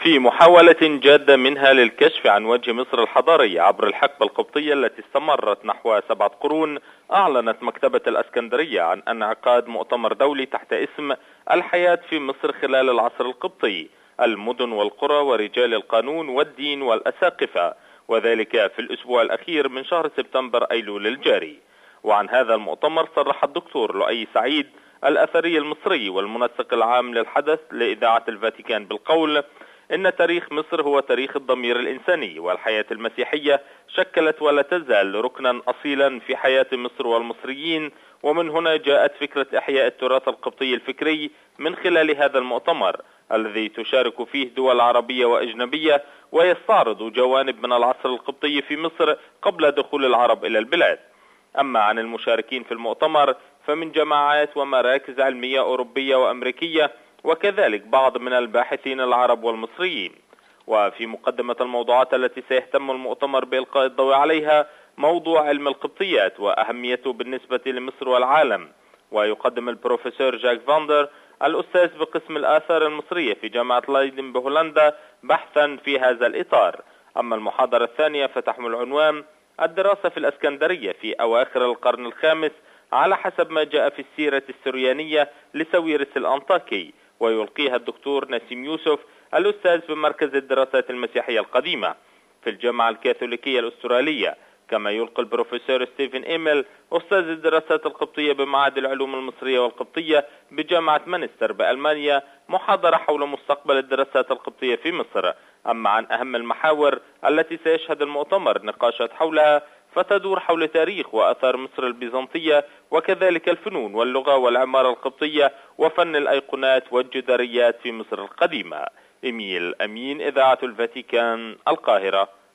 في محاولة جادة منها للكشف عن وجه مصر الحضارية عبر الحقبة القبطية التي استمرت نحو 7 قرون، أعلنت مكتبة الإسكندرية عن انعقاد مؤتمر دولي تحت اسم الحياة في مصر خلال العصر القبطي، المدن والقرى ورجال القانون والدين والأساقفة، وذلك في الأسبوع الأخير من شهر سبتمبر أيلول الجاري. وعن هذا المؤتمر صرح الدكتور لؤي سعيد الأثري المصري والمنسق العام للحدث لإذاعة الفاتيكان بالقول إن تاريخ مصر هو تاريخ الضمير الإنساني، والحياة المسيحية شكلت ولا تزال ركنا أصيلا في حياة مصر والمصريين، ومن هنا جاءت فكرة إحياء التراث القبطي الفكري من خلال هذا المؤتمر الذي تشارك فيه دول عربية وأجنبية، ويستعرض جوانب من العصر القبطي في مصر قبل دخول العرب إلى البلاد. أما عن المشاركين في المؤتمر فمن جماعات ومراكز علمية أوروبية وأمريكية، وكذلك بعض من الباحثين العرب والمصريين. وفي مقدمة الموضوعات التي سيهتم المؤتمر بإلقاء الضوء عليها موضوع علم القبطيات وأهميته بالنسبة لمصر والعالم، ويقدم البروفيسور جاك فاندر الأستاذ بقسم الآثار المصرية في جامعة لايدن بهولندا بحثا في هذا الإطار. أما المحاضرة الثانية فتحمل عنوان الدراسة في الإسكندرية في أواخر القرن الخامس على حسب ما جاء في السيرة السريانية لساويرس الأنطاكي، ويلقيها الدكتور نسيم يوسف الأستاذ بمركز الدراسات المسيحية القديمة في الجامعة الكاثوليكية الأسترالية. كما يلقي البروفيسور ستيفن إيميل أستاذ الدراسات القبطية بمعهد العلوم المصرية والقبطية بجامعة مانستر بألمانيا محاضرة حول مستقبل الدراسات القبطية في مصر. أما عن أهم المحاور التي سيشهد المؤتمر نقاشات حولها فتدور حول تاريخ وأثار مصر البيزنطية، وكذلك الفنون واللغة والعمارة القبطية وفن الأيقونات والجداريات في مصر القديمة. إيميل أمين، إذاعة الفاتيكان، القاهرة.